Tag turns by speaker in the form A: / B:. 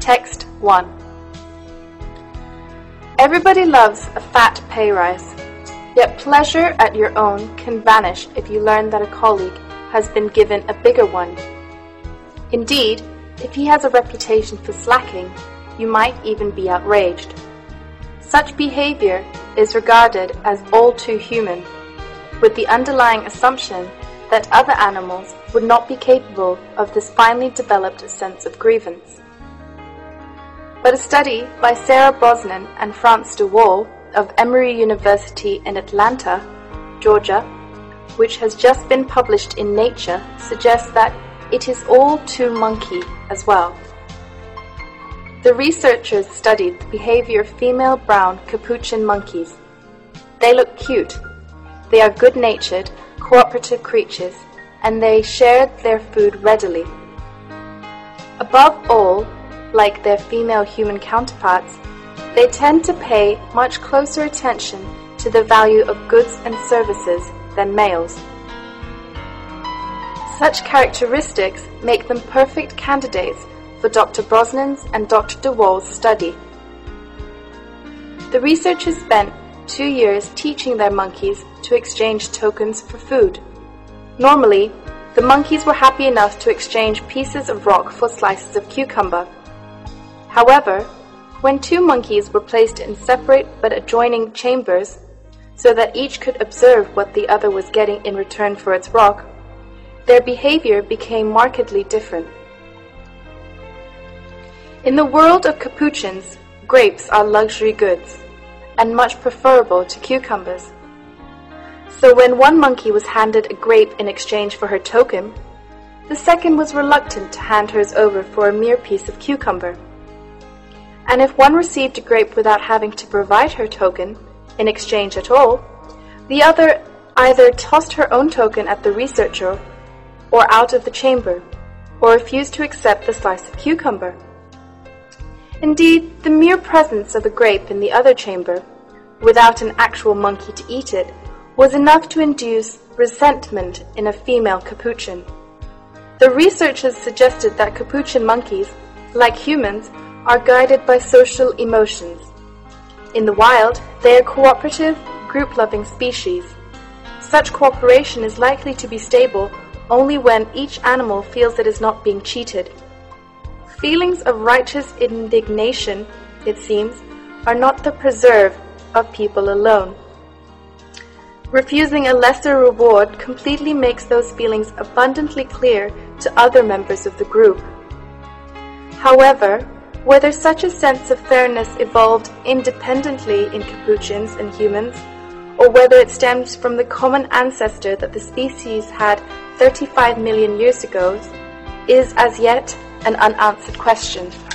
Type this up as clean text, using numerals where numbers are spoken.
A: Text 1. Everybody loves a fat pay rise, yet pleasure at your own can vanish if you learn that a colleague has been given a bigger one. Indeed, if he has a reputation for slacking, you might even be outraged. Such behavior is regarded as all too human, with the underlying assumption that other animals would not be capable of this finely developed sense of grievance. But a study by Sarah Brosnan and Frans de Waal of Emory University in Atlanta, Georgia, which has just been published in Nature, suggests that it is all too monkey as well. The researchers studied the behavior of female brown capuchin monkeys. They look cute. They are good-natured, cooperative creatures, and they shared their food readily. Above all, like their female human counterparts, they tend to pay much closer attention to the value of goods and services than males. Such characteristics make them perfect candidates for Dr. Brosnan's and Dr. de Waal's study. The researchers spent 2 years teaching their monkeys to exchange tokens for food. Normally, the monkeys were happy enough to exchange pieces of rock for slices of cucumber. However, when 2 monkeys were placed in separate but adjoining chambers, so that each could observe what the other was getting in return for its rock, their behavior became markedly different. In the world of capuchins, grapes are luxury goods, and much preferable to cucumbers. So when one monkey was handed a grape in exchange for her token, the second was reluctant to hand hers over for a mere piece of cucumber. And if one received a grape without having to provide her token in exchange at all, the other either tossed her own token at the researcher or out of the chamber, or refused to accept the slice of cucumber. Indeed, the mere presence of a grape in the other chamber, without an actual monkey to eat it, was enough to induce resentment in a female capuchin. The researchers suggested that capuchin monkeys, like humans, are guided by social emotions. In the wild, they are cooperative, group-loving species. Such cooperation is likely to be stable only when each animal feels it is not being cheated. Feelings of righteous indignation, it seems, are not the preserve of people alone. Refusing a lesser reward completely makes those feelings abundantly clear to other members of the group. However, whether such a sense of fairness evolved independently in capuchins and humans, or whether it stems from the common ancestor that the species had 35 million years ago, is as yet an unanswered question.